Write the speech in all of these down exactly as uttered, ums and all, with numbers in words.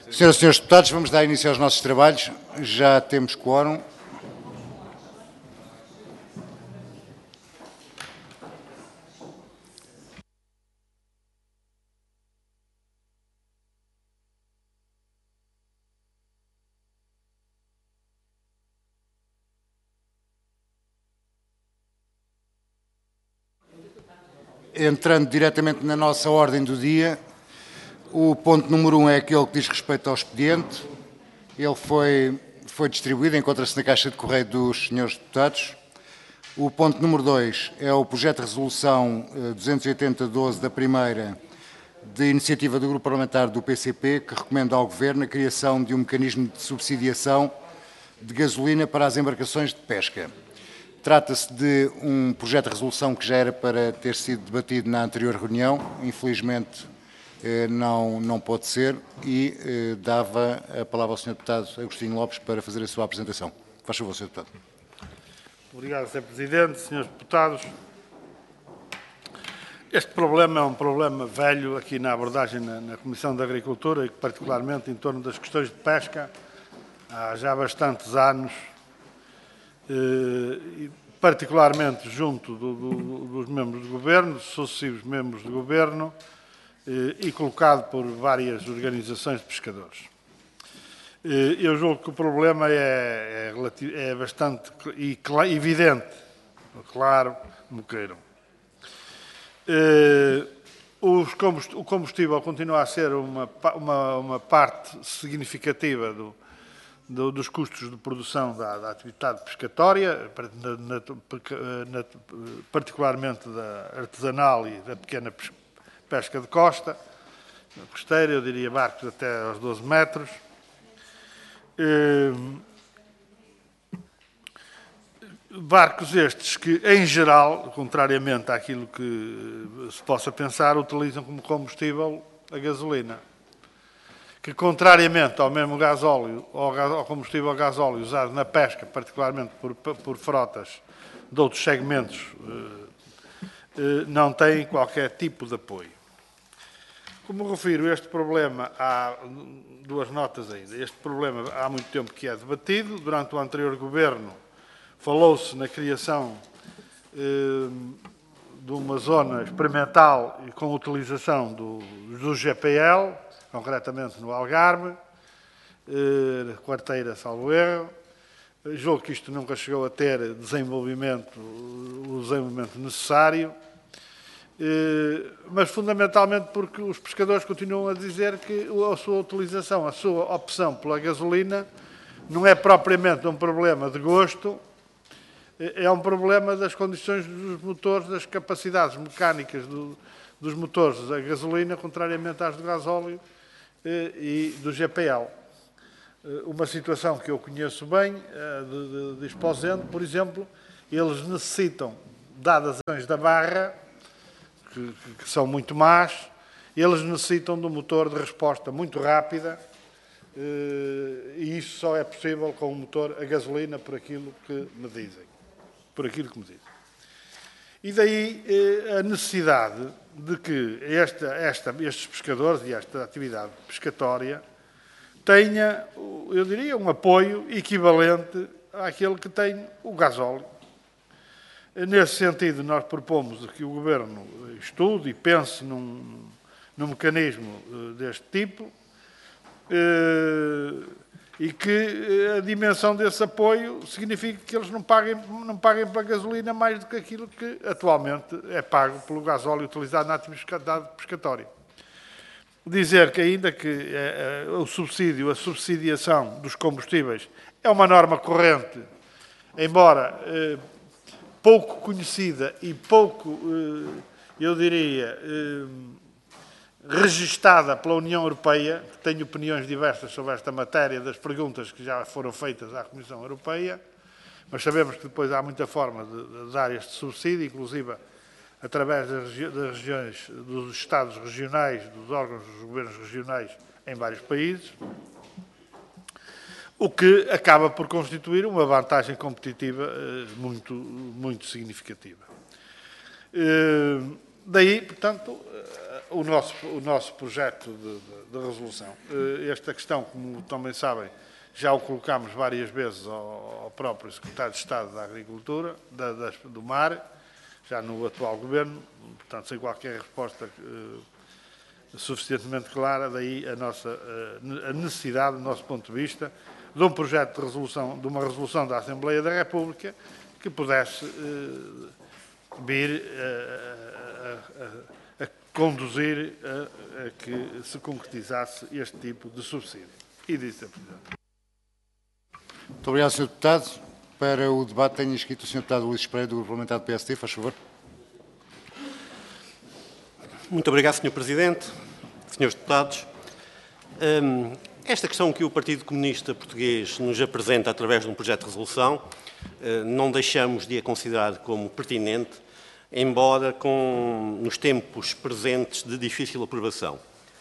Senhoras e senhores deputados, vamos dar início aos nossos trabalhos. Já temos quórum. Entrando diretamente na nossa ordem do dia, o ponto número um é aquele que diz respeito ao expediente. Ele foi, foi distribuído, encontra-se na caixa de correio dos senhores deputados. O ponto número dois é o projeto de resolução duzentos e oitenta doze da primeira, de iniciativa do Grupo Parlamentar do P C P, que recomenda ao Governo a criação de um mecanismo de subsidiação de gasolina para as embarcações de pesca. Trata-se de um projeto de resolução que já era para ter sido debatido na anterior reunião, infelizmente não, não pode ser, e eh, dava a palavra ao senhor Deputado Agostinho Lopes para fazer a sua apresentação. Faz favor, senhor Deputado. Obrigado, senhor Presidente, senhores Deputados. Este problema é um problema velho aqui na abordagem na, na Comissão da Agricultura e particularmente em torno das questões de pesca há já bastantes anos, eh, particularmente junto do, do, dos membros do Governo, dos sucessivos membros do Governo, eh, e colocado por várias organizações de pescadores. Eh, eu julgo que o problema é, é, é bastante e, evidente, claro, como queiram. Eh, os combust, o combustível continua a ser uma, uma, uma parte significativa do, do, dos custos de produção da, da atividade pescatória, na, na, na, particularmente da artesanal e da pequena pesca de costa, costeira, eu diria barcos até aos doze metros. Eh, Barcos estes que, em geral, contrariamente àquilo que se possa pensar, utilizam como combustível a gasolina. Que, contrariamente ao mesmo gasóleo, ao combustível gasóleo usado na pesca, particularmente por, por frotas de outros segmentos, não tem qualquer tipo de apoio. Como refiro, este problema, há duas notas ainda, este problema há muito tempo que é debatido. Durante o anterior governo, falou-se na criação eh, de uma zona experimental com utilização do, do G P L, concretamente no Algarve, eh, quarteira, salvo erro. Julgo que isto nunca chegou a ter desenvolvimento, o desenvolvimento necessário, eh, mas fundamentalmente porque os pescadores continuam a dizer que a sua utilização, a sua opção pela gasolina, não é propriamente um problema de gosto, é um problema das condições dos motores, das capacidades mecânicas do, dos motores a gasolina, contrariamente às do gasóleo eh, e do G P L. Eh, uma situação que eu conheço bem, eh, de, de, de Esposende, por exemplo, eles necessitam, dadas as ações da barra, que, que são muito más, eles necessitam de um motor de resposta muito rápida, eh, e isso só é possível com um motor a gasolina, por aquilo que me dizem. por aquilo que me dizem. E daí eh, a necessidade de que esta, esta, estes pescadores e esta atividade pescatória tenha, eu diria, um apoio equivalente àquele que tem o gasóleo. Nesse sentido, nós propomos que o Governo estude e pense num, num mecanismo deste tipo, eh, e que a dimensão desse apoio significa que eles não paguem, não paguem pela gasolina mais do que aquilo que atualmente é pago pelo gasóleo utilizado na atividade pescatória. Dizer que ainda que é, é, o subsídio, a subsidiação dos combustíveis é uma norma corrente, embora é, pouco conhecida e pouco, é, eu diria, é, registada pela União Europeia, que tem opiniões diversas sobre esta matéria, das perguntas que já foram feitas à Comissão Europeia, mas sabemos que depois há muita forma de, de dar este subsídio, inclusive através das, regi das regiões, dos Estados regionais, dos órgãos dos governos regionais em vários países, o que acaba por constituir uma vantagem competitiva eh, muito, muito significativa. Eh, daí, portanto, o, nosso, o nosso projeto de, de, de resolução. Uh, esta questão, como também sabem, já o colocámos várias vezes ao, ao próprio Secretário de Estado da Agricultura, da, da, do Mar, já no atual Governo, portanto, sem qualquer resposta uh, suficientemente clara, daí a, nossa, uh, a necessidade, do nosso ponto de vista, de um projeto de resolução, de uma resolução da Assembleia da República que pudesse uh, vir uh, a, a, a conduzir a, a que se concretizasse este tipo de subsídio. E disse a Presidente. Muito obrigado, senhor Deputado. Para o debate tenho inscrito o senhor Deputado Luís Pereira, do Grupo Parlamentar do P S D. Faz favor. Muito obrigado, senhor Presidente, senhores Deputados. Um, esta questão que o Partido Comunista Português nos apresenta através de um projeto de resolução, uh, não deixamos de a considerar como pertinente, embora com, nos tempos presentes de difícil aprovação.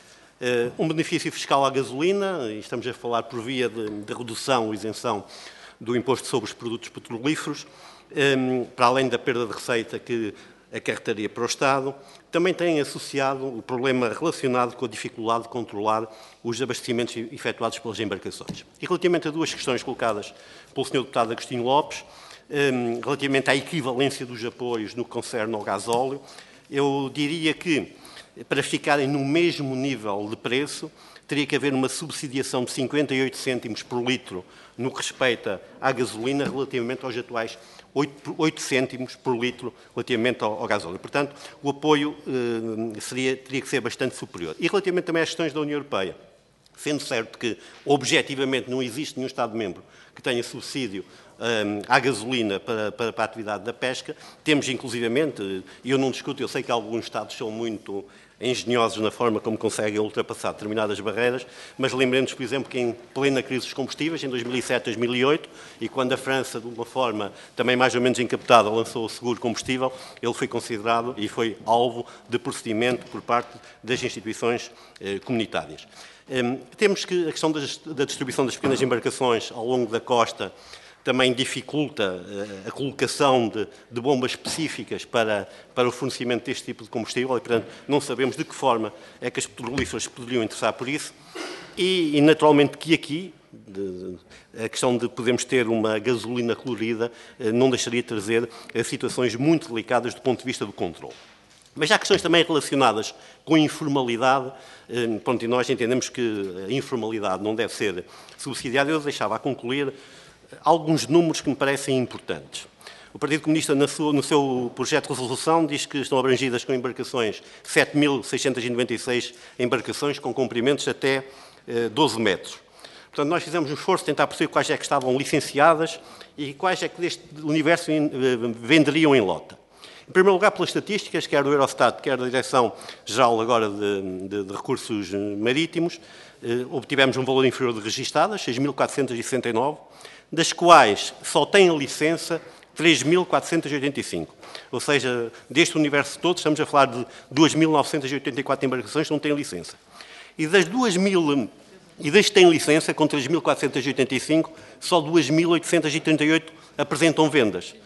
Uh, um benefício fiscal à gasolina, e estamos a falar por via de, de redução ou isenção do imposto sobre os produtos petrolíferos, um, para além da perda de receita que acarretaria para o Estado, também tem associado o problema relacionado com a dificuldade de controlar os abastecimentos efetuados pelas embarcações. E relativamente a duas questões colocadas pelo senhor Deputado Agostinho Lopes, um, relativamente à equivalência dos apoios no que concerne ao gasóleo, eu diria que, para ficarem no mesmo nível de preço, teria que haver uma subsidiação de cinquenta e oito cêntimos por litro no que respeita à gasolina, relativamente aos atuais oito cêntimos por litro relativamente ao, ao gasóleo. Portanto, o apoio eh, seria, teria que ser bastante superior. E relativamente também às questões da União Europeia, sendo certo que, objetivamente, não existe nenhum Estado-membro que tenha subsídio um, à gasolina para, para, para a atividade da pesca, temos, inclusivamente, e eu não discuto, eu sei que alguns Estados são muito engenhosos na forma como conseguem ultrapassar determinadas barreiras, mas lembremos, por exemplo, que em plena crise dos combustíveis, em dois mil e sete, dois mil e oito, e quando a França, de uma forma também mais ou menos encapotada, lançou o seguro combustível, ele foi considerado e foi alvo de procedimento por parte das instituições eh, comunitárias. Um, temos que a questão das, da distribuição das pequenas embarcações ao longo da costa também dificulta a colocação de, de bombas específicas para, para o fornecimento deste tipo de combustível e, portanto, não sabemos de que forma é que as petrolíferas poderiam interessar por isso. E, e naturalmente, que aqui, de, a questão de podermos ter uma gasolina colorida não deixaria de trazer situações muito delicadas do ponto de vista do controle. Mas há questões também relacionadas com a informalidade, pronto, e nós entendemos que a informalidade não deve ser subsidiada. Eu deixava a concluir alguns números que me parecem importantes. O Partido Comunista, na sua, no seu projeto de resolução, diz que estão abrangidas com embarcações sete mil seiscentos e noventa e seis embarcações com comprimentos até eh, doze metros. Portanto, nós fizemos um esforço de tentar perceber quais é que estavam licenciadas e quais é que deste universo eh, venderiam em lota. Em primeiro lugar, pelas estatísticas, quer do Eurostat, quer da Direção-Geral agora de, de, de Recursos Marítimos, eh, obtivemos um valor inferior de registadas, seis mil quatrocentos e sessenta e nove, das quais só têm a licença três mil quatrocentos e oitenta e cinco. Ou seja, deste universo todo, estamos a falar de duas mil novecentos e oitenta e quatro embarcações que não têm licença. E das duas mil, e das que têm licença, com três mil quatrocentos e oitenta e cinco, só duas mil oitocentos e trinta e oito apresentam vendas.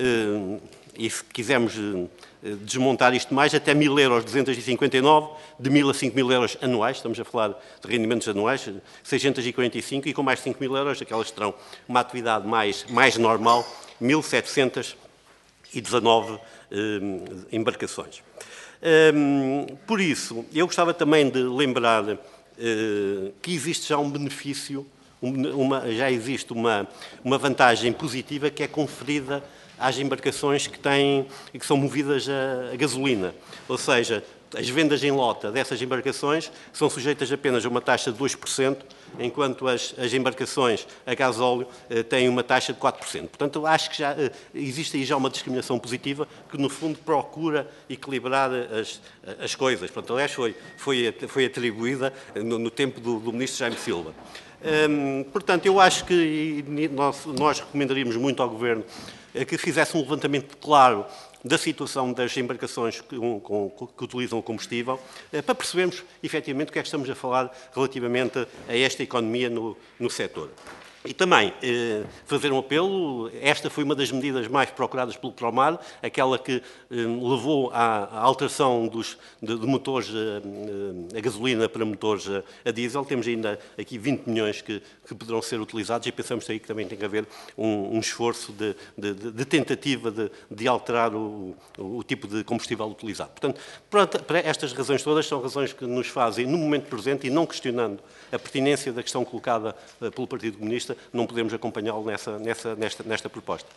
E se quisermos desmontar isto mais, até mil euros duzentos e cinquenta e nove, de mil a cinco mil euros anuais, estamos a falar de rendimentos anuais, seiscentos e quarenta e cinco, e com mais de cinco mil euros, aquelas que terão uma atividade mais, mais normal, mil setecentos e dezanove eh, embarcações. Eh, por isso, eu gostava também de lembrar eh, que existe já um benefício, uma, já existe uma, uma vantagem positiva que é conferida às embarcações que, têm, que são movidas a, a gasolina. Ou seja, as vendas em lota dessas embarcações são sujeitas apenas a uma taxa de dois por cento, enquanto as, as embarcações a gasóleo eh, têm uma taxa de quatro por cento. Portanto, acho que já eh, existe aí já uma discriminação positiva que, no fundo, procura equilibrar as, as coisas. Portanto, aliás, foi, foi, foi atribuída no, no tempo do, do Ministro Jaime Silva. Hum, portanto, eu acho que nós, nós recomendaríamos muito ao Governo que fizesse um levantamento claro da situação das embarcações que, um, com, que utilizam o combustível, para percebermos, efetivamente, o que é que estamos a falar relativamente a esta economia no, no setor. E também eh, fazer um apelo, esta foi uma das medidas mais procuradas pelo Promar, aquela que eh, levou à, à alteração dos, de, de motores eh, a gasolina para motores a, a diesel. Temos ainda aqui vinte milhões que, que poderão ser utilizados e pensamos aí que também tem que haver um, um esforço de, de, de tentativa de, de alterar o, o, o tipo de combustível utilizado. Portanto, para, para estas razões todas, são razões que nos fazem, no momento presente, e não questionando a pertinência da questão colocada eh, pelo Partido Comunista, não podemos acompanhá-lo nessa, nessa, nesta, nesta proposta.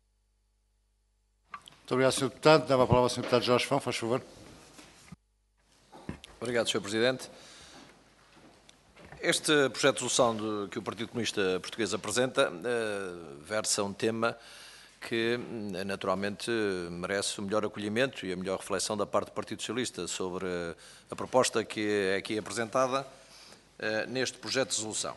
Muito obrigado, senhor Deputado. Dava a palavra ao senhor Deputado Jorge Fão, faz favor. Obrigado, senhor Presidente. Este projeto de resolução de, que o Partido Comunista Português apresenta uh, versa um tema que, naturalmente, merece o melhor acolhimento e a melhor reflexão da parte do Partido Socialista sobre a proposta que é aqui apresentada uh, neste projeto de resolução.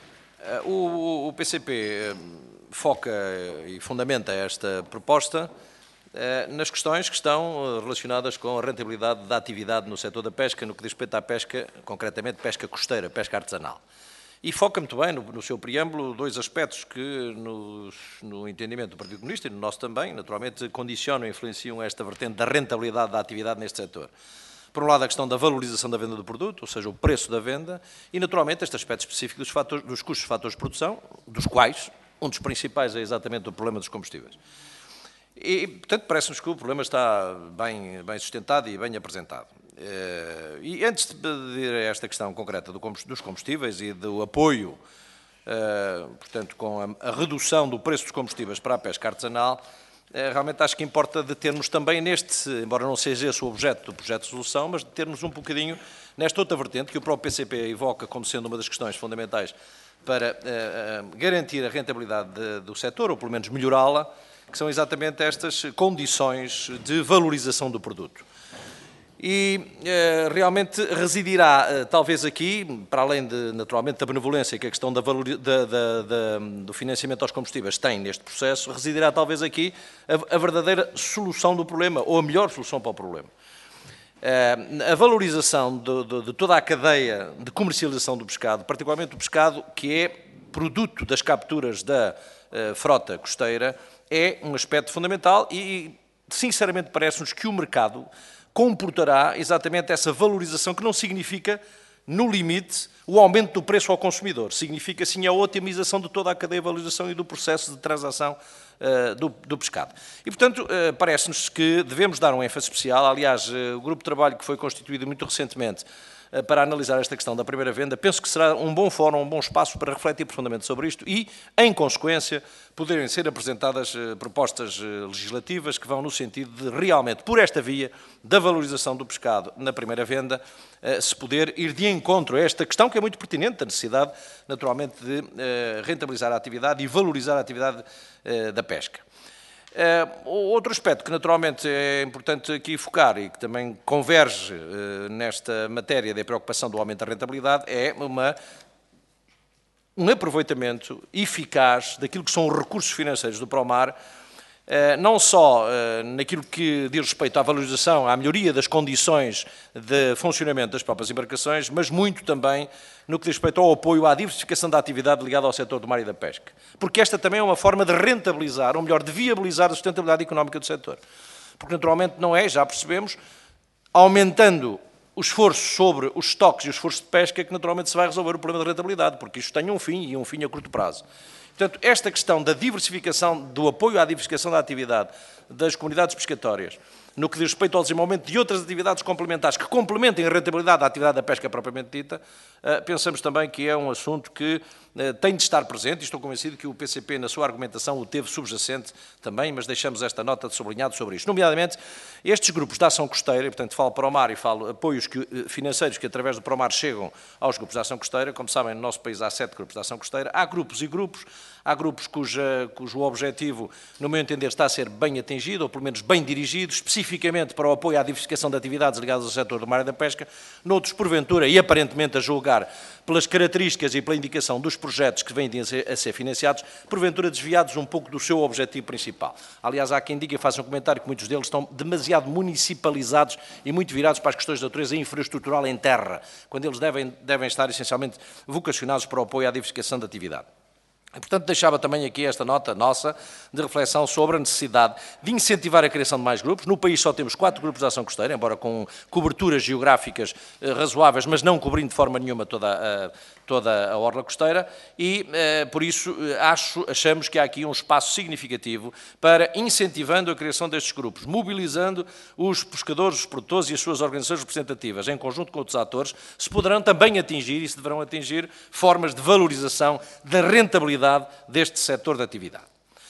O, o P C P foca e fundamenta esta proposta nas questões que estão relacionadas com a rentabilidade da atividade no setor da pesca, no que diz respeito à pesca, concretamente pesca costeira, pesca artesanal. E foca muito bem, no, no seu preâmbulo, dois aspectos que, no, no entendimento do Partido Comunista e no nosso também, naturalmente, condicionam e influenciam esta vertente da rentabilidade da atividade neste setor. Por um lado, a questão da valorização da venda do produto, ou seja, o preço da venda, e, naturalmente, este aspecto específico dos, fatores, dos custos de fatores de produção, dos quais um dos principais é exatamente o problema dos combustíveis. E, portanto, parece-nos que o problema está bem, bem sustentado e bem apresentado. E, antes de pedir esta questão concreta dos combustíveis e do apoio, portanto, com a, a redução do preço dos combustíveis para a pesca artesanal, realmente acho que importa de termos também neste, embora não seja esse o objeto do projeto de resolução, mas de termos um bocadinho nesta outra vertente que o próprio P C P evoca como sendo uma das questões fundamentais para uh, uh, garantir a rentabilidade de, do setor, ou pelo menos melhorá-la, que são exatamente estas condições de valorização do produto. E uh, realmente residirá, uh, talvez aqui, para além de, naturalmente, da benevolência que a questão da valor, da, da, da, do financiamento aos combustíveis tem neste processo, residirá talvez aqui a, a verdadeira solução do problema, ou a melhor solução para o problema. Uh, a valorização de, de, de toda a cadeia de comercialização do pescado, particularmente do pescado que é produto das capturas da uh, frota costeira, é um aspecto fundamental e, sinceramente, parece-nos que o mercado comportará exatamente essa valorização, que não significa, no limite, o aumento do preço ao consumidor. Significa, sim, a otimização de toda a cadeia de valorização e do processo de transação uh, do, do pescado. E, portanto, uh, parece-nos que devemos dar um ênfase especial. Aliás, uh, o grupo de trabalho que foi constituído muito recentemente uh, para analisar esta questão da primeira venda, penso que será um bom fórum, um bom espaço para refletir profundamente sobre isto e, em consequência, poderem ser apresentadas uh, propostas uh, legislativas que vão no sentido de, realmente, por esta via da valorização do pescado na primeira venda, uh, se poder ir de encontro a esta questão que é muito pertinente, a necessidade, naturalmente, de uh, rentabilizar a atividade e valorizar a atividade uh, da pesca. Uh, outro aspecto que, naturalmente, é importante aqui focar e que também converge uh, nesta matéria da preocupação do aumento da rentabilidade é uma um aproveitamento eficaz daquilo que são os recursos financeiros do Promar, não só naquilo que diz respeito à valorização, à melhoria das condições de funcionamento das próprias embarcações, mas muito também no que diz respeito ao apoio à diversificação da atividade ligada ao setor do mar e da pesca. Porque esta também é uma forma de rentabilizar, ou melhor, de viabilizar a sustentabilidade económica do setor. Porque naturalmente não é, já percebemos, aumentando o esforço sobre os estoques e o esforço de pesca que naturalmente se vai resolver o problema da rentabilidade, porque isto tem um fim e um fim a curto prazo. Portanto, esta questão da diversificação, do apoio à diversificação da atividade das comunidades pescatórias, no que diz respeito ao desenvolvimento de outras atividades complementares que complementem a rentabilidade da atividade da pesca propriamente dita, pensamos também que é um assunto que tem de estar presente, e estou convencido que o P C P, na sua argumentação, o teve subjacente também, mas deixamos esta nota de sublinhado sobre isto. Nomeadamente, estes grupos de ação costeira, e portanto falo Promar e falo apoios que, financeiros que através do Promar chegam aos grupos de ação costeira, como sabem, no nosso país há sete grupos de ação costeira, há grupos e grupos, há grupos cuja, cujo objetivo, no meu entender, está a ser bem atingido, ou pelo menos bem dirigido, especificamente para o apoio à diversificação de atividades ligadas ao setor do mar e da pesca, noutros, porventura, e aparentemente a julgar pelas características e pela indicação dos projetos que vêm a ser, a ser financiados, porventura desviados um pouco do seu objetivo principal. Aliás, há quem diga e faça um comentário que muitos deles estão demasiado municipalizados e muito virados para as questões de natureza infraestrutural em terra, quando eles devem, devem estar essencialmente vocacionados para o apoio à diversificação da atividade. E, portanto, deixava também aqui esta nota nossa de reflexão sobre a necessidade de incentivar a criação de mais grupos. No país só temos quatro grupos de ação costeira, embora com coberturas geográficas eh, razoáveis, mas não cobrindo de forma nenhuma toda a, toda a orla costeira, e eh, por isso acho, achamos que há aqui um espaço significativo para incentivando a criação destes grupos, mobilizando os pescadores, os produtores e as suas organizações representativas, em conjunto com outros atores, se poderão também atingir e se deverão atingir formas de valorização da rentabilidade deste setor de atividade.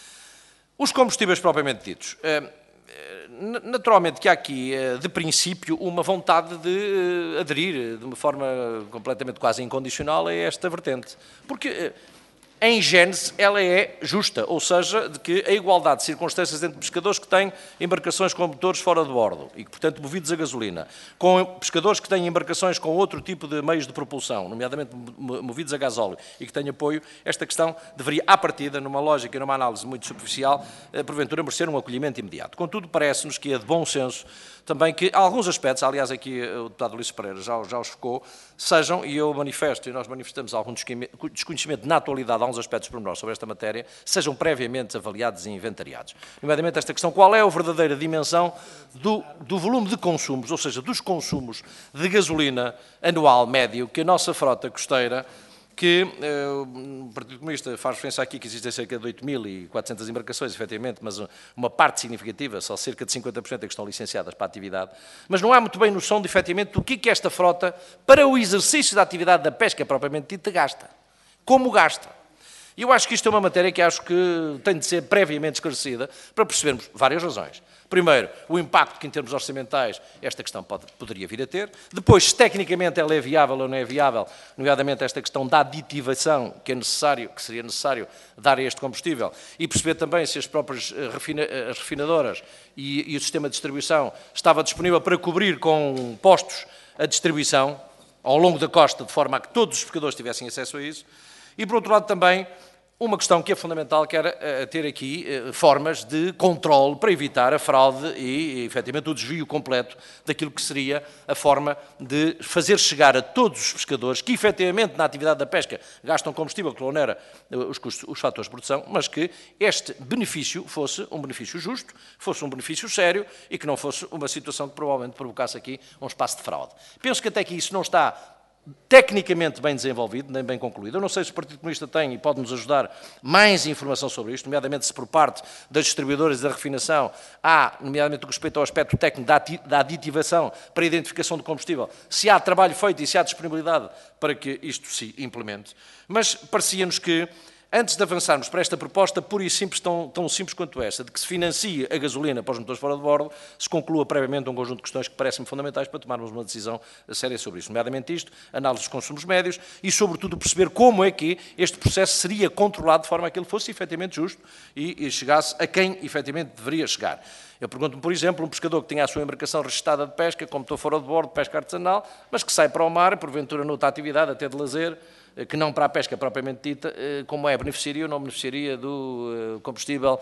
Os combustíveis propriamente ditos. Naturalmente que há aqui, de princípio, uma vontade de aderir de uma forma completamente quase incondicional a esta vertente. Porque, em gênese, ela é justa, ou seja, de que a igualdade de circunstâncias entre pescadores que têm embarcações com motores fora de bordo e que, portanto, movidos a gasolina, com pescadores que têm embarcações com outro tipo de meios de propulsão, nomeadamente movidos a gasóleo e que têm apoio, esta questão deveria, à partida, numa lógica e numa análise muito superficial, porventura merecer um acolhimento imediato. Contudo, parece-nos que é de bom senso também que alguns aspectos, aliás, aqui o deputado Luís Pereira já, já os focou, sejam, e eu manifesto, e nós manifestamos algum desconhecimento na atualidade, alguns aspectos pormenores sobre esta matéria, sejam previamente avaliados e inventariados. Nomeadamente esta questão, qual é a verdadeira dimensão do, do volume de consumos, ou seja, dos consumos de gasolina anual médio que a nossa frota costeira, que eh, o Partido Comunista faz referência aqui que existem cerca de oito mil e quatrocentas embarcações, efetivamente, mas uma parte significativa, só cerca de cinquenta por cento é que estão licenciadas para a atividade, mas não há muito bem noção de, efetivamente, do que é que esta frota, para o exercício da atividade da pesca propriamente dita, gasta. Como gasta. E eu acho que isto é uma matéria que acho que tem de ser previamente esclarecida para percebermos várias razões. Primeiro, o impacto que em termos orçamentais esta questão pode, poderia vir a ter. Depois, se tecnicamente ela é viável ou não é viável, nomeadamente esta questão da aditivação que é necessário, que seria necessário dar a este combustível, e perceber também se as próprias refina, as refinadoras e, e o sistema de distribuição estava disponível para cobrir com postos a distribuição ao longo da costa, de forma a que todos os pescadores tivessem acesso a isso. E, por outro lado, também uma questão que é fundamental, que era uh, ter aqui uh, formas de controle para evitar a fraude e, efetivamente, o desvio completo daquilo que seria a forma de fazer chegar a todos os pescadores que, efetivamente, na atividade da pesca gastam combustível que onera uh, os, custos, os fatores de produção, mas que este benefício fosse um benefício justo, fosse um benefício sério e que não fosse uma situação que provavelmente provocasse aqui um espaço de fraude. Penso que até que isso não está tecnicamente bem desenvolvido, nem bem concluído. Eu não sei se o Partido Comunista tem e pode-nos ajudar mais informação sobre isto, nomeadamente se por parte das distribuidoras e da refinação há, nomeadamente com respeito ao aspecto técnico da aditivação para a identificação do combustível, se há trabalho feito e se há disponibilidade para que isto se implemente. Mas parecia-nos que, antes de avançarmos para esta proposta, pura e simples, tão, tão simples quanto esta, de que se financie a gasolina para os motores fora de bordo, se conclua previamente um conjunto de questões que parecem fundamentais para tomarmos uma decisão séria sobre isso. Nomeadamente isto, análise dos consumos médios e, sobretudo, perceber como é que este processo seria controlado de forma a que ele fosse efetivamente justo e, e chegasse a quem efetivamente deveria chegar. Eu pergunto-me, por exemplo, um pescador que tinha a sua embarcação registada de pesca, como motor fora de bordo, pesca artesanal, mas que sai para o mar, porventura noutra atividade, até de lazer, que não para a pesca propriamente dita, como é, beneficiaria ou não beneficiaria do combustível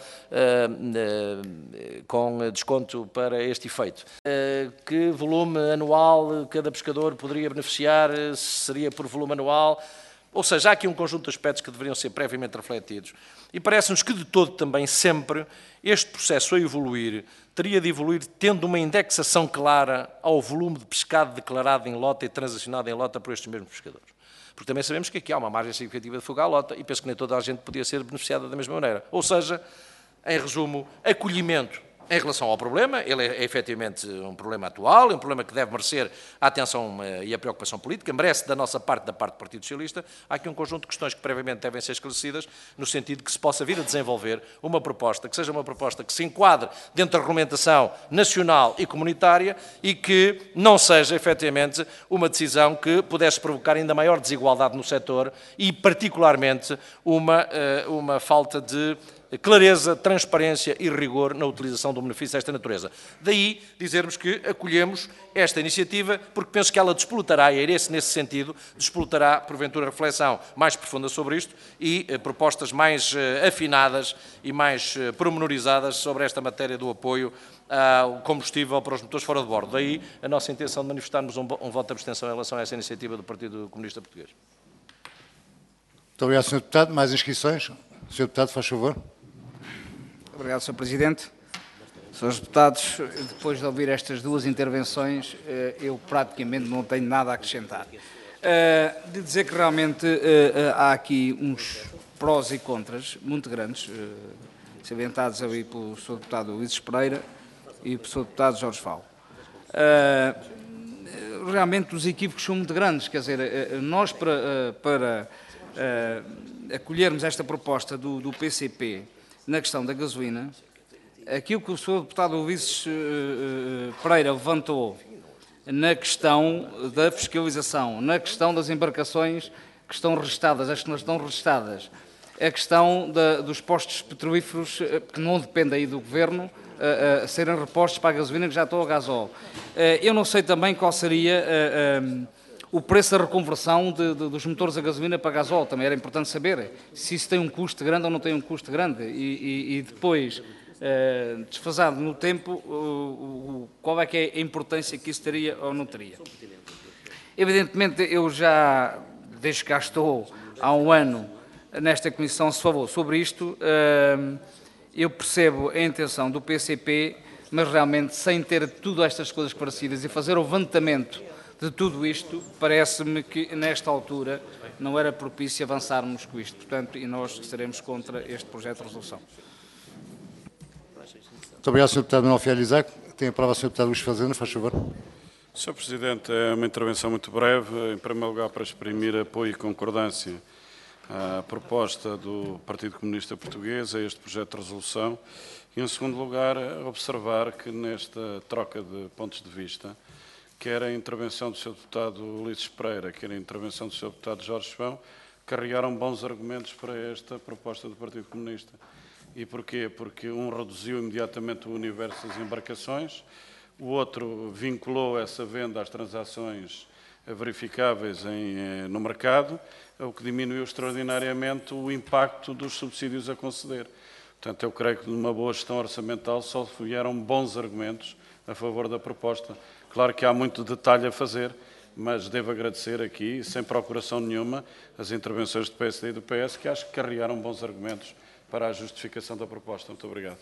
com desconto para este efeito? Que volume anual cada pescador poderia beneficiar, se seria por volume anual? Ou seja, há aqui um conjunto de aspectos que deveriam ser previamente refletidos. E parece-nos que, de todo, também, sempre, este processo a evoluir, teria de evoluir tendo uma indexação clara ao volume de pescado declarado em lota e transacionado em lota por estes mesmos pescadores. Porque também sabemos que aqui há uma margem significativa de fuga à lota e penso que nem toda a gente podia ser beneficiada da mesma maneira. Ou seja, em resumo, acolhimento em relação ao problema, ele é, é efetivamente um problema atual, é um problema que deve merecer a atenção e a preocupação política, merece da nossa parte, da parte do Partido Socialista. Há aqui um conjunto de questões que previamente devem ser esclarecidas, no sentido que se possa vir a desenvolver uma proposta, que seja uma proposta que se enquadre dentro da regulamentação nacional e comunitária e que não seja efetivamente uma decisão que pudesse provocar ainda maior desigualdade no setor e particularmente uma, uma falta de clareza, transparência e rigor na utilização do benefício desta natureza. Daí dizermos que acolhemos esta iniciativa, porque penso que ela despolutará, e é esse, nesse sentido, despolutará, porventura, reflexão mais profunda sobre isto e eh, propostas mais eh, afinadas e mais eh, pormenorizadas sobre esta matéria do apoio ao combustível para os motores fora de bordo. Daí a nossa intenção de manifestarmos um, um voto de abstenção em relação a essa iniciativa do Partido Comunista Português. Muito obrigado, senhor Deputado. Mais inscrições? senhor Deputado, faz favor. Obrigado, senhor Presidente. senhores Deputados, depois de ouvir estas duas intervenções, eu praticamente não tenho nada a acrescentar. De dizer que realmente há aqui uns prós e contras muito grandes, salientados ali pelo senhor Deputado Ulisses Pereira e pelo senhor Deputado Jorge Falo. Realmente os equívocos são muito grandes, quer dizer, nós para, para acolhermos esta proposta do, do P C P na questão da gasolina, aquilo que o senhor Deputado Ulisses Pereira levantou na questão da fiscalização, na questão das embarcações que estão registadas, as que não estão registadas, a questão da, dos postos petrolíferos, que não depende aí do Governo, a, a serem repostos para a gasolina que já estão a gasóleo. Eu não sei também qual seria a, a, o preço da reconversão de, de, dos motores a gasolina para gasóleo. Também era importante saber se isso tem um custo grande ou não tem um custo grande. E, e, e depois, uh, desfasado no tempo, uh, uh, qual é que é a importância que isso teria ou não teria. Evidentemente, eu já, desde que cá estou há um ano nesta Comissão, se falou sobre isto, uh, eu percebo a intenção do P C P, mas realmente sem ter tudo estas coisas esclarecidas e fazer o levantamento de tudo isto, parece-me que nesta altura não era propício avançarmos com isto. Portanto, e nós estaremos contra este projeto de resolução. Muito obrigado, senhor Deputado Manuel Fialho Isaac. Tem a palavra o senhor Deputado Luís Fazenda, faz favor. senhor Presidente, é uma intervenção muito breve. Em primeiro lugar, para exprimir apoio e concordância à proposta do Partido Comunista Português, a este projeto de resolução. E, em segundo lugar, observar que nesta troca de pontos de vista, quer a intervenção do senhor Deputado Ulisses Pereira, quer a intervenção do senhor Deputado Jorge João, carregaram bons argumentos para esta proposta do Partido Comunista. E porquê? Porque um reduziu imediatamente o universo das embarcações, o outro vinculou essa venda às transações verificáveis em, no mercado, o que diminuiu extraordinariamente o impacto dos subsídios a conceder. Portanto, eu creio que numa boa gestão orçamental só vieram bons argumentos a favor da proposta. Claro que há muito detalhe a fazer, mas devo agradecer aqui, sem procuração nenhuma, as intervenções do P S D e do P S, que acho que carregaram bons argumentos para a justificação da proposta. Muito obrigado.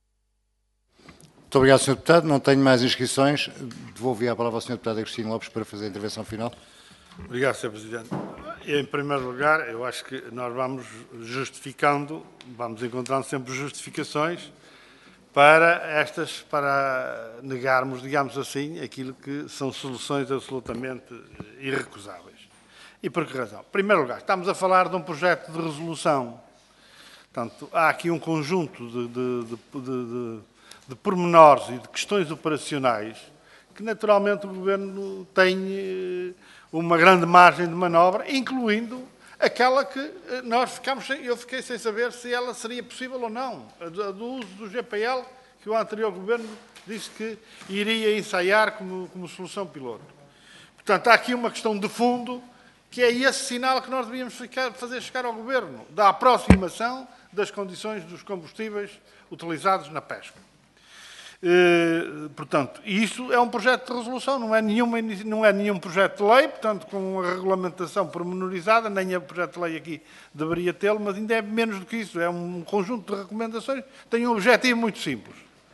Muito obrigado, senhor Deputado. Não tenho mais inscrições. Devolvi a palavra ao senhor Deputado Agostinho Lopes para fazer a intervenção final. Obrigado, senhor Presidente. Em primeiro lugar, eu acho que nós vamos justificando, vamos encontrando sempre justificações para estas, para negarmos, digamos assim, aquilo que são soluções absolutamente irrecusáveis. E por que razão? Em primeiro lugar, estamos a falar de um projeto de resolução. Portanto, há aqui um conjunto de, de, de, de, de pormenores e de questões operacionais que, naturalmente, o Governo tem uma grande margem de manobra, incluindo aquela que nós ficamos sem, eu fiquei sem saber se ela seria possível ou não, a do uso do G P L, que o anterior Governo disse que iria ensaiar como, como solução piloto. Portanto, há aqui uma questão de fundo, que é esse sinal que nós devíamos ficar, fazer chegar ao Governo, da aproximação das condições dos combustíveis utilizados na pesca. Uh, portanto, isso é um projeto de resolução, não é, nenhuma, não é nenhum projeto de lei, portanto, com a regulamentação pormenorizada, nem o projeto de lei aqui deveria tê-lo, mas ainda é menos do que isso, é um conjunto de recomendações, tem um objetivo muito simples.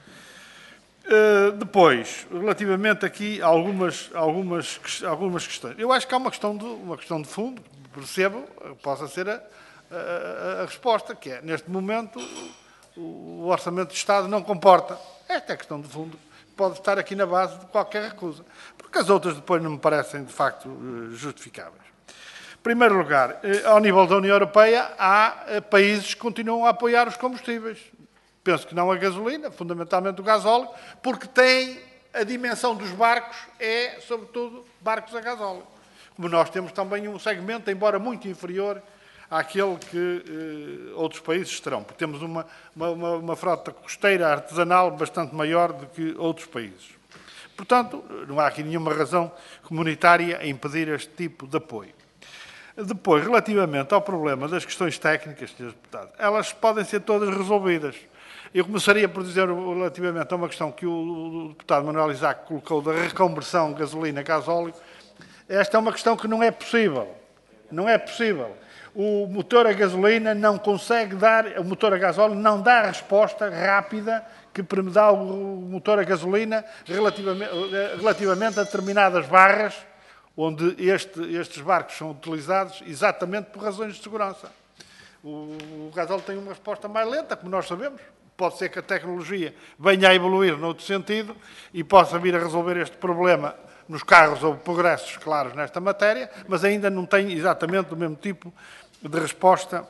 Uh, depois, relativamente aqui a algumas, algumas, algumas questões, eu acho que há uma questão de, uma questão de fundo, percebo, possa ser a, a, a resposta, que é, neste momento, o Orçamento de Estado não comporta. Esta é a questão de fundo, pode estar aqui na base de qualquer recusa, porque as outras depois não me parecem, de facto, justificáveis. Em primeiro lugar, ao nível da União Europeia, há países que continuam a apoiar os combustíveis. Penso que não a gasolina, fundamentalmente o gasóleo, porque tem a dimensão dos barcos, é, sobretudo, barcos a gasóleo. Como nós temos também um segmento, embora muito inferior, àquele que eh, outros países terão, porque temos uma, uma, uma frota costeira artesanal bastante maior do que outros países. Portanto, não há aqui nenhuma razão comunitária a impedir este tipo de apoio. Depois, relativamente ao problema das questões técnicas, senhores deputados, elas podem ser todas resolvidas. Eu começaria por dizer, relativamente a uma questão que o deputado Manuel Isaac colocou, da reconversão gasolina-gasóleo, esta é uma questão que não é possível. Não é possível. O motor a gasolina não consegue dar, o motor a gasóleo não dá a resposta rápida que dá o motor a gasolina relativamente, relativamente a determinadas barras onde este, estes barcos são utilizados exatamente por razões de segurança. O, o gasóleo tem uma resposta mais lenta, como nós sabemos. Pode ser que a tecnologia venha a evoluir noutro sentido e possa vir a resolver este problema. Nos carros houve progressos claros nesta matéria, mas ainda não tem exatamente o mesmo tipo de resposta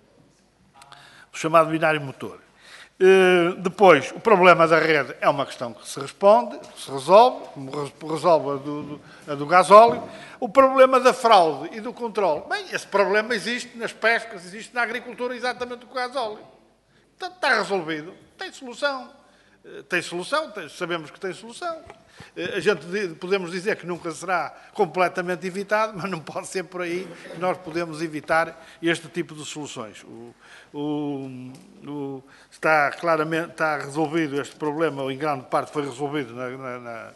do chamado binário motor. Uh, depois, o problema da rede é uma questão que se responde, que se resolve, como resolve a do, do, a do gasóleo. O problema da fraude e do controle, bem, esse problema existe nas pescas, existe na agricultura exatamente com o gasóleo. Portanto, está resolvido, tem solução. Tem solução, tem, sabemos que tem solução. A gente podemos dizer que nunca será completamente evitado, mas não pode ser por aí que nós podemos evitar este tipo de soluções. O, o, o, está claramente está resolvido este problema, ou em grande parte foi resolvido na, na, na,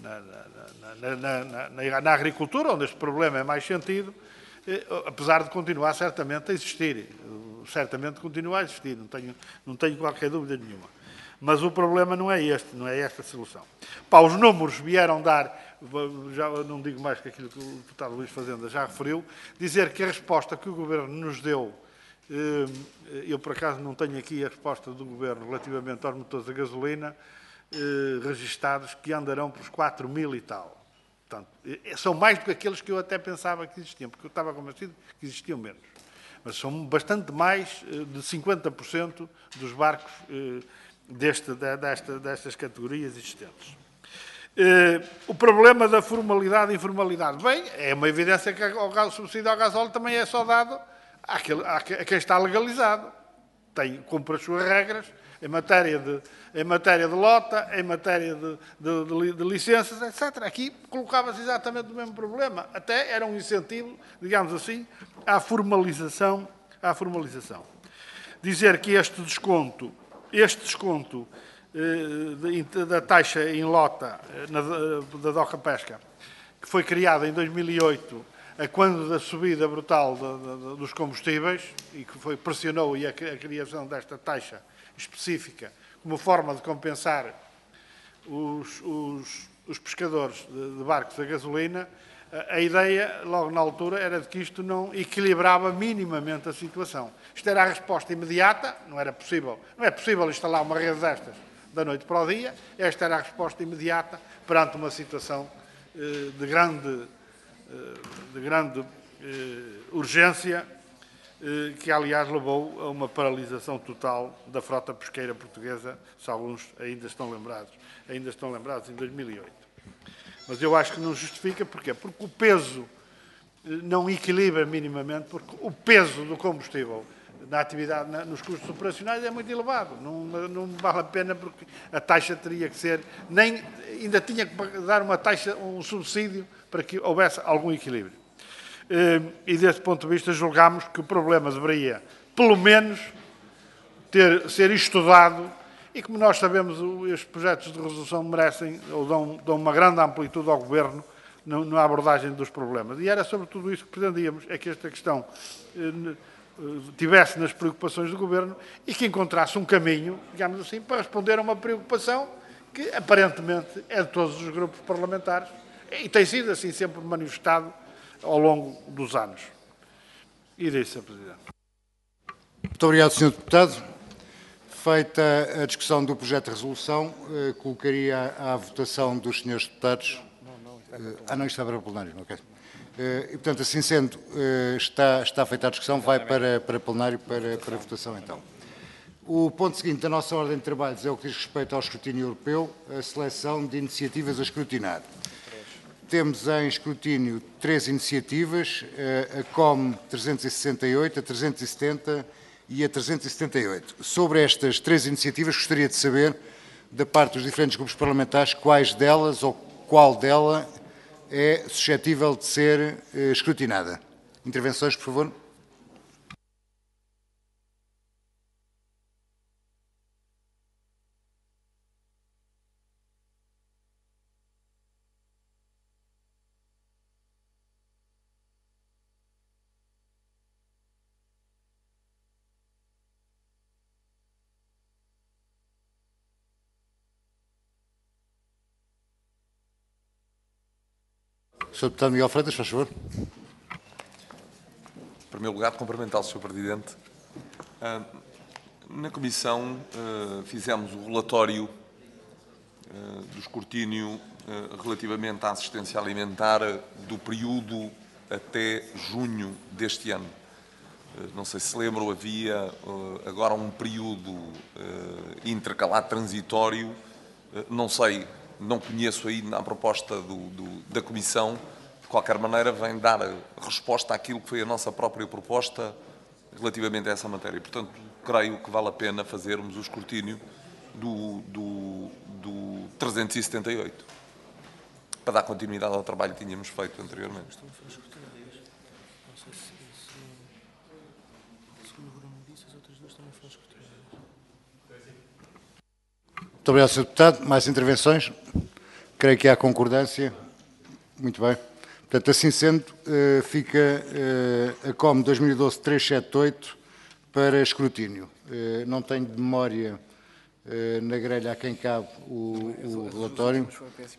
na, na, na, na agricultura, onde este problema é mais sentido, apesar de continuar certamente a existir. Certamente continua a existir, não tenho, não tenho qualquer dúvida nenhuma. Mas o problema não é este, não é esta solução. Pá, os números vieram dar, já não digo mais que aquilo que o deputado Luís Fazenda já referiu, dizer que a resposta que o Governo nos deu, eu por acaso não tenho aqui a resposta do Governo relativamente aos motores a gasolina, registados, que andarão pelos quatro mil e tal. Portanto, são mais do que aqueles que eu até pensava que existiam, porque eu estava convencido que existiam menos. Mas são bastante mais de cinquenta por cento dos barcos Deste, desta, destas categorias existentes. Uh, o problema da formalidade e informalidade. Bem, é uma evidência que o subsídio ao gasóleo também é só dado àquele, à, a quem está legalizado. Tem, cumpre as suas regras em matéria de, em matéria de lota, em matéria de, de, de, de licenças, etcétera. Aqui colocava-se exatamente o mesmo problema. Até era um incentivo, digamos assim, à formalização. À formalização. Dizer que este desconto Este desconto eh, da taxa em lota na, da DOCA Pesca, que foi criada em dois mil e oito, a quando da subida brutal de, de, dos combustíveis, e que foi, pressionou e a, a criação desta taxa específica como forma de compensar os, os, os pescadores de, de barcos a gasolina, a, a ideia, logo na altura, era de que isto não equilibrava minimamente a situação. Isto era a resposta imediata, não era possível, não é possível instalar uma rede destas da noite para o dia, esta era a resposta imediata perante uma situação eh, de grande, eh, de grande eh, urgência, eh, que aliás levou a uma paralisação total da frota pesqueira portuguesa, se alguns ainda estão lembrados, ainda estão lembrados em dois mil e oito. Mas eu acho que não justifica, porquê? Porque o peso não equilibra minimamente, porque o peso do combustível na atividade, na, nos custos operacionais é muito elevado. Não, não vale a pena, porque a taxa teria que ser, nem, ainda tinha que dar uma taxa, um subsídio para que houvesse algum equilíbrio. E desse ponto de vista julgámos que o problema deveria, pelo menos, ter, ser estudado, e como nós sabemos, estes projetos de resolução merecem, ou dão, dão uma grande amplitude ao Governo na abordagem dos problemas. E era sobre tudo isso que pretendíamos, é que esta questão tivesse nas preocupações do Governo e que encontrasse um caminho, digamos assim, para responder a uma preocupação que aparentemente é de todos os grupos parlamentares e tem sido assim sempre manifestado ao longo dos anos. E disse, senhor Presidente. Muito obrigado, senhor Deputado. Feita a discussão do projeto de resolução, eh, colocaria à votação dos senhores deputados. Eh, ah, não, isto é para plenário, ok. Eh, e, portanto, assim sendo, eh, está, está feita a discussão, vai para, para plenário, para, para votação, então. O ponto seguinte da nossa ordem de trabalhos é o que diz respeito ao escrutínio europeu, a seleção de iniciativas a escrutinar. Temos em escrutínio três iniciativas, a C O M trezentos e sessenta e oito, a trezentos e setenta e a trezentos e setenta e oito. Sobre estas três iniciativas, gostaria de saber, da parte dos diferentes grupos parlamentares, quais delas ou qual dela é suscetível de ser eh, escrutinada. Intervenções, por favor. senhor Deputado Miguel Freitas, faz favor. Em primeiro lugar, cumprimentar o senhor Presidente. Na Comissão fizemos o relatório do escrutínio relativamente à assistência alimentar do período até junho deste ano. Não sei se lembram, havia agora um período intercalado transitório. Não sei, não conheço ainda a proposta do, do, da Comissão. De qualquer maneira, vem dar resposta àquilo que foi a nossa própria proposta relativamente a essa matéria. Portanto, creio que vale a pena fazermos o escrutínio do, do, do trezentos e setenta e oito, para dar continuidade ao trabalho que tínhamos feito anteriormente. Muito obrigado, senhor Deputado. Mais intervenções? Creio que há concordância. Muito bem. Portanto, assim sendo, fica a C O M dois mil e doze trezentos e setenta e oito para escrutínio. Não tenho de memória na grelha a quem cabe o, o relatório,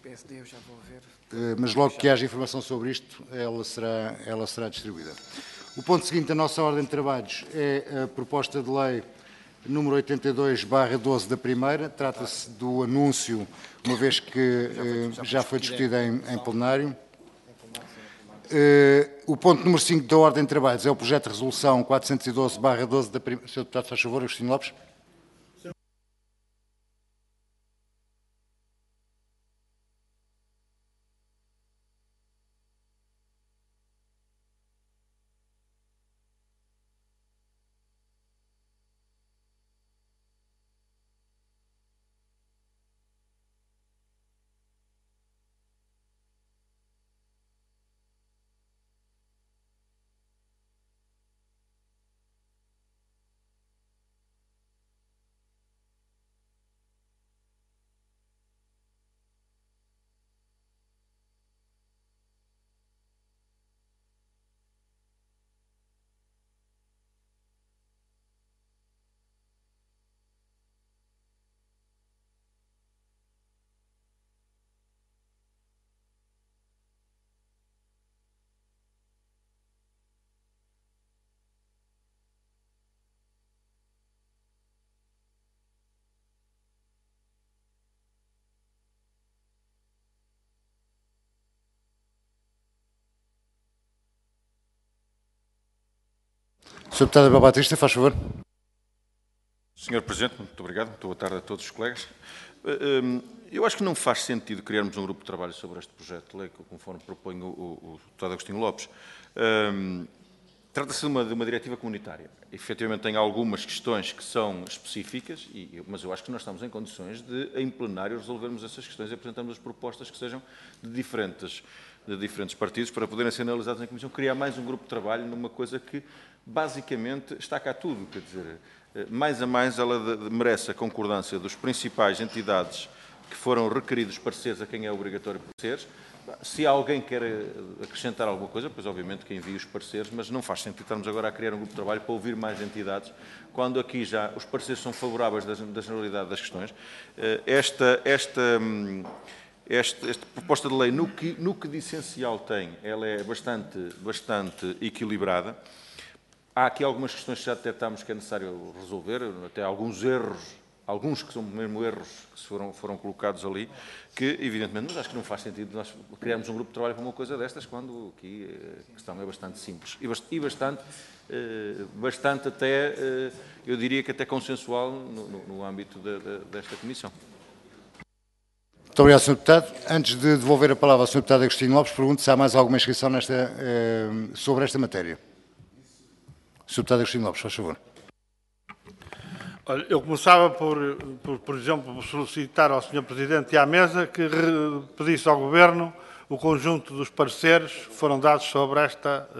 mas logo que haja informação sobre isto, ela será, ela será distribuída. O ponto seguinte da nossa ordem de trabalhos é a proposta de lei número oitenta e dois barra doze da primeira. Trata-se do anúncio, uma vez que já foi discutido em, em plenário. Uh, o ponto número cinco da ordem de trabalhos é o projeto de resolução quatrocentos e doze barra doze da primeira. senhor Deputado, faz favor, Agostinho Lopes. senhor Deputado Abel Batista, faz favor. senhor Presidente, muito obrigado. Muito boa tarde a todos os colegas. Eu acho que não faz sentido criarmos um grupo de trabalho sobre este projeto de lei, conforme propõe o, o, o deputado Agostinho Lopes. Um, Trata-se de uma, de uma diretiva comunitária. Efetivamente tem algumas questões que são específicas, e, mas eu acho que nós estamos em condições de, em plenário, resolvermos essas questões e apresentarmos as propostas que sejam de diferentes, de diferentes partidos para poderem ser analisadas na Comissão. Criar mais um grupo de trabalho numa coisa que, basicamente, está cá tudo. Quer dizer, mais a mais, ela de, de, merece a concordância dos principais entidades que foram requeridos pareceres a quem é obrigatório pareceres. Se alguém quer acrescentar alguma coisa, pois obviamente que envie os pareceres, mas não faz sentido estarmos agora a criar um grupo de trabalho para ouvir mais entidades, quando aqui já os pareceres são favoráveis da, da generalidade das questões. Esta, esta, esta, esta proposta de lei, no que, no que de essencial tem, ela é bastante, bastante equilibrada. Há aqui algumas questões que já detectámos que é necessário resolver, até alguns erros, alguns que são mesmo erros que foram, foram colocados ali, que evidentemente, mas acho que não faz sentido nós criarmos um grupo de trabalho para uma coisa destas, quando aqui a questão é bastante simples e bastante, bastante até, eu diria que até consensual no, no, no âmbito de, de, desta Comissão. Muito obrigado, senhor Deputado. Antes de devolver a palavra ao senhor Deputado Agostinho Lopes, pergunto se há mais alguma inscrição nesta, sobre esta matéria. senhor Deputado Agostinho Lopes, faz favor. Olha, eu começava por, por, por exemplo, por solicitar ao senhor Presidente e à mesa que pedisse ao Governo o conjunto dos pareceres que foram dados sobre esta,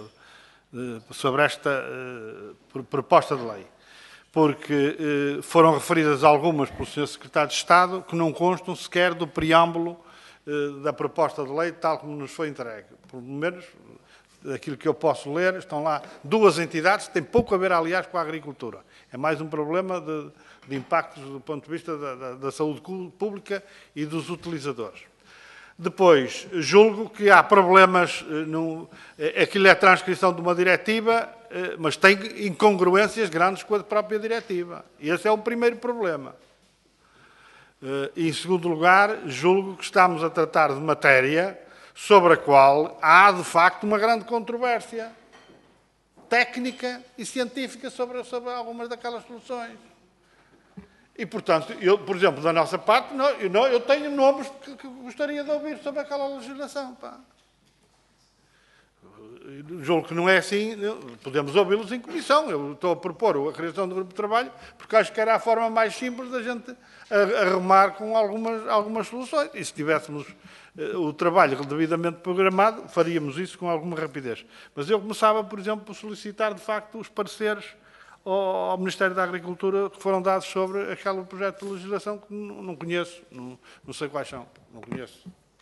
sobre esta proposta de lei. Porque foram referidas algumas pelo senhor Secretário de Estado que não constam sequer do preâmbulo da proposta de lei, tal como nos foi entregue. Pelo menos, daquilo que eu posso ler, estão lá duas entidades que têm pouco a ver, aliás, com a agricultura. É mais um problema de, de impactos do ponto de vista da, da, da saúde pública e dos utilizadores. Depois, julgo que há problemas, no, aquilo é a transcrição de uma diretiva, mas tem incongruências grandes com a própria diretiva. E esse é o primeiro problema. E, em segundo lugar, julgo que estamos a tratar de matéria sobre a qual há, de facto, uma grande controvérsia técnica e científica sobre, sobre algumas daquelas soluções. E, portanto, eu, por exemplo, da nossa parte, não, eu, não, eu tenho nomes que, que gostaria de ouvir sobre aquela legislação. Pá. Julgo que não é assim, podemos ouvi-los em comissão. Eu estou a propor a criação do grupo de trabalho, porque acho que era a forma mais simples da gente arrumar com algumas, algumas soluções. E se tivéssemos o trabalho devidamente programado, faríamos isso com alguma rapidez. Mas eu começava, por exemplo, por solicitar, de facto, os pareceres ao Ministério da Agricultura que foram dados sobre aquele projeto de legislação que não conheço, não, não sei quais são, não conheço.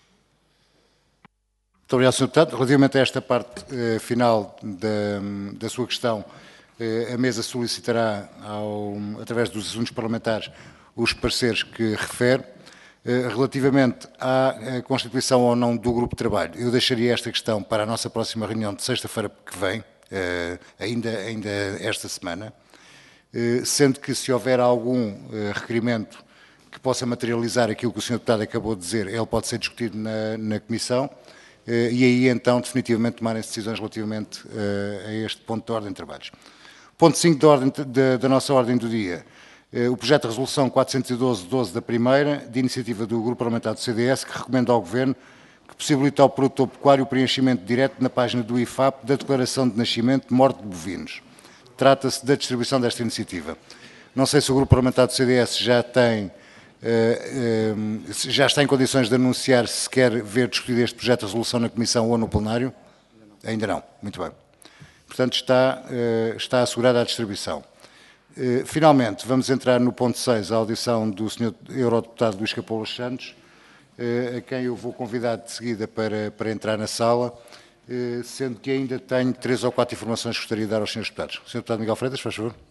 Muito obrigado, senhor Deputado. Relativamente a esta parte eh, final da, da sua questão, eh, a mesa solicitará, ao, através dos assuntos parlamentares, os pareceres que refere. Eh, relativamente à constituição ou não do grupo de trabalho, eu deixaria esta questão para a nossa próxima reunião de sexta-feira que vem, Uh, ainda, ainda esta semana, uh, sendo que se houver algum uh, requerimento que possa materializar aquilo que o senhor Deputado acabou de dizer, ele pode ser discutido na, na Comissão uh, e aí então definitivamente tomarem decisões relativamente uh, a este ponto de ordem de trabalhos. Ponto cinco da, ordem, da, da nossa ordem do dia, uh, o projeto de resolução quatrocentos e doze doze da primeira, de iniciativa do Grupo Parlamentar do C D S, que recomenda ao Governo que possibilita ao produtor pecuário o preenchimento direto na página do I F A P da declaração de nascimento de morte de bovinos. Trata-se da distribuição desta iniciativa. Não sei se o Grupo Parlamentar do C D S já tem, uh, uh, já está em condições de anunciar se quer ver discutido este projeto de resolução na Comissão ou no plenário. Ainda não. Muito bem. Portanto, está, uh, está assegurada a distribuição. Uh, finalmente, vamos entrar no ponto seis, a audição do senhor Eurodeputado Luís Capolas Santos, a quem eu vou convidar de seguida para, para entrar na sala, sendo que ainda tenho três ou quatro informações que gostaria de dar aos senhores deputados. senhor Deputado Miguel Freitas, faz favor.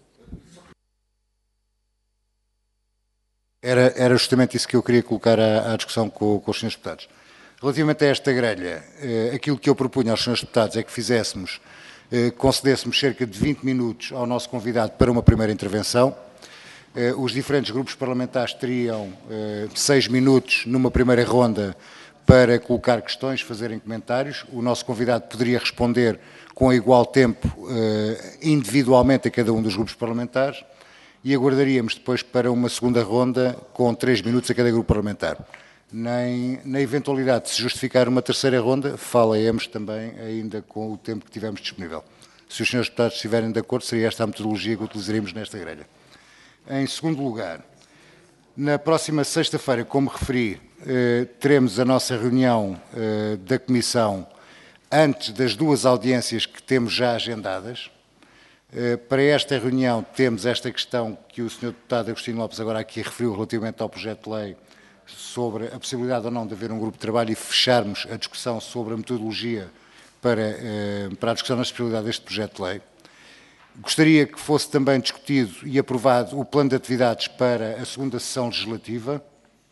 Era, era justamente isso que eu queria colocar à, à discussão com, com os senhores deputados. Relativamente a esta grelha, aquilo que eu propunha aos senhores deputados é que fizéssemos, concedêssemos cerca de vinte minutos ao nosso convidado para uma primeira intervenção. Os diferentes grupos parlamentares teriam seis minutos numa primeira ronda para colocar questões, fazerem comentários. O nosso convidado poderia responder com igual tempo individualmente a cada um dos grupos parlamentares e aguardaríamos depois para uma segunda ronda com três minutos a cada grupo parlamentar. Nem, na eventualidade de se justificar uma terceira ronda, falaremos também ainda com o tempo que tivermos disponível. Se os senhores deputados estiverem de acordo, seria esta a metodologia que utilizaríamos nesta grelha. Em segundo lugar, na próxima sexta-feira, como referi, eh, teremos a nossa reunião eh, da Comissão antes das duas audiências que temos já agendadas. Eh, para esta reunião temos esta questão que o senhor Deputado Agostinho Lopes agora aqui referiu relativamente ao projeto de lei sobre a possibilidade ou não de haver um grupo de trabalho e fecharmos a discussão sobre a metodologia para, eh, para a discussão na possibilidade deste projeto de lei. Gostaria que fosse também discutido e aprovado o plano de atividades para a segunda sessão legislativa.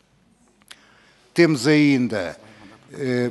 Temos ainda, eh,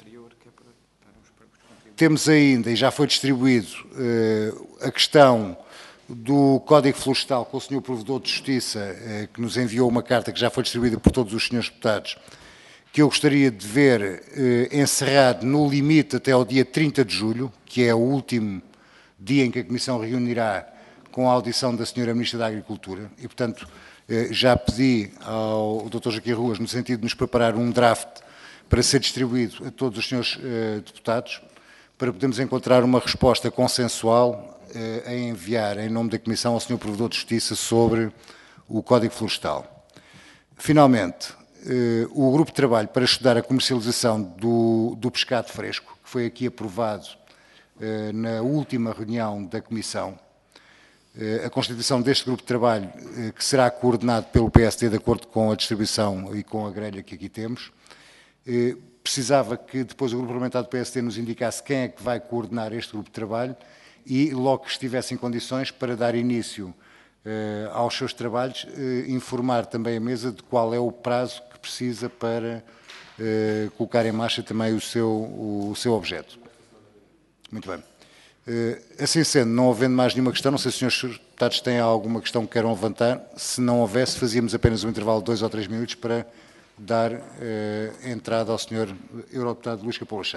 temos ainda, e já foi distribuído, eh, a questão do Código Florestal com o senhor Provedor de Justiça, eh, que nos enviou uma carta que já foi distribuída por todos os senhores deputados, que eu gostaria de ver eh, encerrado no limite até ao dia trinta de julho, que é o último dia em que a Comissão reunirá com a audição da senhora Ministra da Agricultura e, portanto, já pedi ao doutor Joaquim Ruas, no sentido de nos preparar um draft para ser distribuído a todos os senhores deputados, para podermos encontrar uma resposta consensual a enviar em nome da Comissão ao senhor Provedor de Justiça sobre o Código Florestal. Finalmente, o grupo de trabalho para estudar a comercialização do, do pescado fresco, que foi aqui aprovado na última reunião da Comissão, a constituição deste grupo de trabalho, que será coordenado pelo P S D de acordo com a distribuição e com a grelha que aqui temos, precisava que depois o grupo parlamentar do P S D nos indicasse quem é que vai coordenar este grupo de trabalho e, logo que estivesse em condições para dar início aos seus trabalhos, informar também a mesa de qual é o prazo que precisa para eh, colocar em marcha também o seu, o seu objeto. Muito bem. Eh, assim sendo, não havendo mais nenhuma questão, não sei se os senhores deputados têm alguma questão que queiram levantar. Se não houvesse, fazíamos apenas um intervalo de dois ou três minutos para dar eh, entrada ao senhor eurodeputado Luís Capelo Alexandre.